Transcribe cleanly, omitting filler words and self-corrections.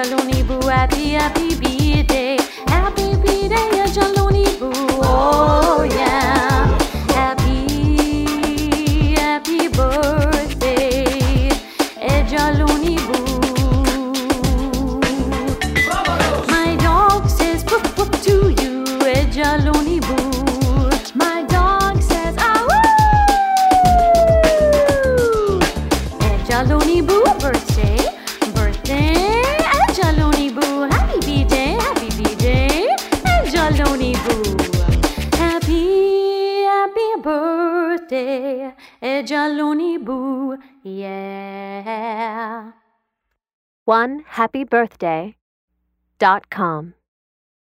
Jaloni Boo, happy birthday. Happy birthday, Jaloni Boo. Oh yeah. Happy birthday, Jaloni Boo. My dog says woof woof to you, Jaloni Boo. My dog says ah woo. Jaloni Boo, birthday, Jaloni Boo. Happy birthday, Jaloni Boo. Happy birthday, Jaloni Boo. Yeah. OneHappyBirthday.com